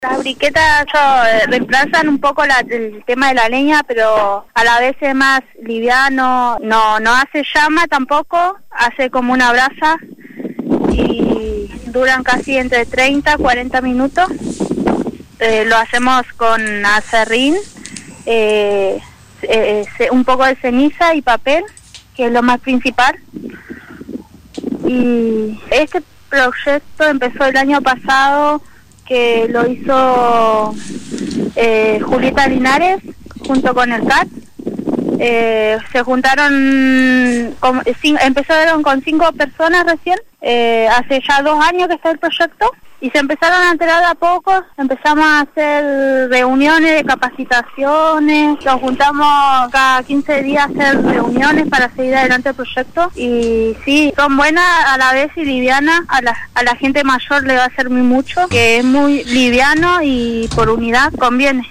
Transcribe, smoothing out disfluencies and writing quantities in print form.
Las briquetas reemplazan un poco el tema de la leña, pero a la vez es más liviano, no hace llama tampoco, hace como una brasa y duran casi entre 30 a 40 minutos. Lo hacemos con aserrín, un poco de ceniza y papel, que es lo más principal. Y este proyecto empezó el año pasado, que lo hizo Julieta Linares junto con el CAT. Se juntaron, empezaron con 5 personas recién, hace ya 2 años que está el proyecto, y se empezaron a enterar de a poco. Empezamos a hacer reuniones de capacitaciones, nos juntamos cada 15 días a hacer reuniones para seguir adelante el proyecto, y sí, son buenas a la vez y livianas. A la gente mayor le va a servir mucho, que es muy liviano y por unidad conviene.